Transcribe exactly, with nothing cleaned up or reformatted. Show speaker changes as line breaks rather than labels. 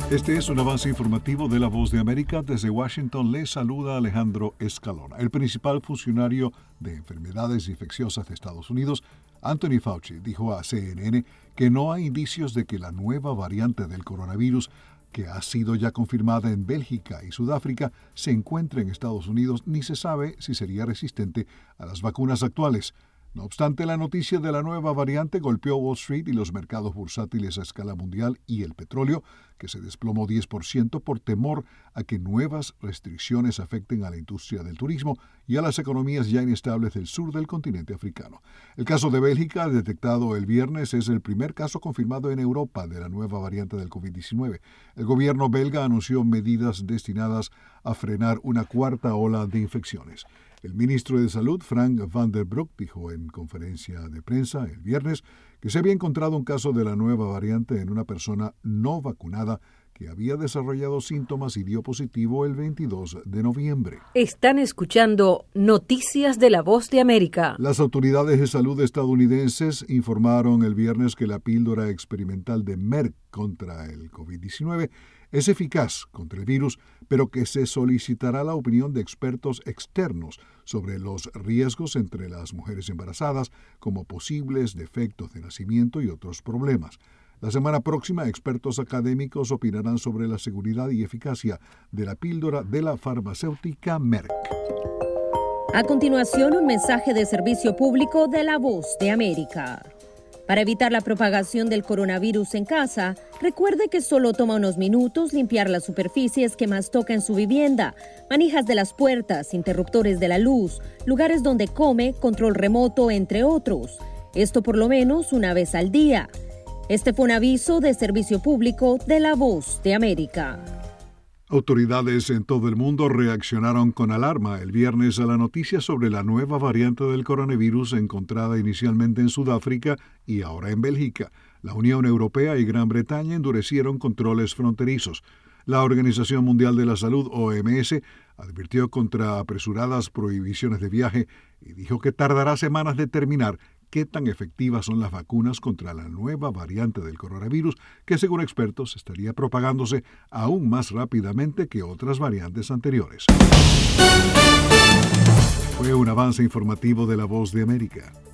Este es un avance informativo de La Voz de América. Desde Washington les saluda Alejandro Escalona. El principal funcionario de enfermedades infecciosas de Estados Unidos, Anthony Fauci, dijo a C N N que no hay indicios de que la nueva variante del coronavirus, que ha sido ya confirmada en Bélgica y Sudáfrica, se encuentre en Estados Unidos, ni se sabe si sería resistente a las vacunas actuales. No obstante, la noticia de la nueva variante golpeó Wall Street y los mercados bursátiles a escala mundial y el petróleo, que se desplomó diez por ciento por temor a que nuevas restricciones afecten a la industria del turismo y a las economías ya inestables del sur del continente africano. El caso de Bélgica, detectado el viernes, es el primer caso confirmado en Europa de la nueva variante del covid diecinueve. El gobierno belga anunció medidas destinadas a frenar una cuarta ola de infecciones. El ministro de Salud, Frank van der Broek, dijo en conferencia de prensa el viernes que se había encontrado un caso de la nueva variante en una persona no vacunada que había desarrollado síntomas y dio positivo el veintidós de noviembre.
Están escuchando Noticias de La Voz de América.
Las autoridades de salud estadounidenses informaron el viernes que la píldora experimental de Merck contra el covid diecinueve es eficaz contra el virus, pero que se solicitará la opinión de expertos externos sobre los riesgos entre las mujeres embarazadas, como posibles defectos de nacimiento y otros problemas. La semana próxima, expertos académicos opinarán sobre la seguridad y eficacia de la píldora de la farmacéutica Merck.
A continuación, un mensaje de servicio público de La Voz de América. Para evitar la propagación del coronavirus en casa, recuerde que solo toma unos minutos limpiar las superficies que más toca en su vivienda, manijas de las puertas, interruptores de la luz, lugares donde come, control remoto, entre otros. Esto por lo menos una vez al día. Este fue un aviso de servicio público de La Voz de América.
Autoridades en todo el mundo reaccionaron con alarma el viernes a la noticia sobre la nueva variante del coronavirus encontrada inicialmente en Sudáfrica y ahora en Bélgica. La Unión Europea y Gran Bretaña endurecieron controles fronterizos. La Organización Mundial de la Salud, O M S, advirtió contra apresuradas prohibiciones de viaje y dijo que tardará semanas determinar qué tan efectivas son las vacunas contra la nueva variante del coronavirus, que según expertos estaría propagándose aún más rápidamente que otras variantes anteriores. Fue un avance informativo de La Voz de América.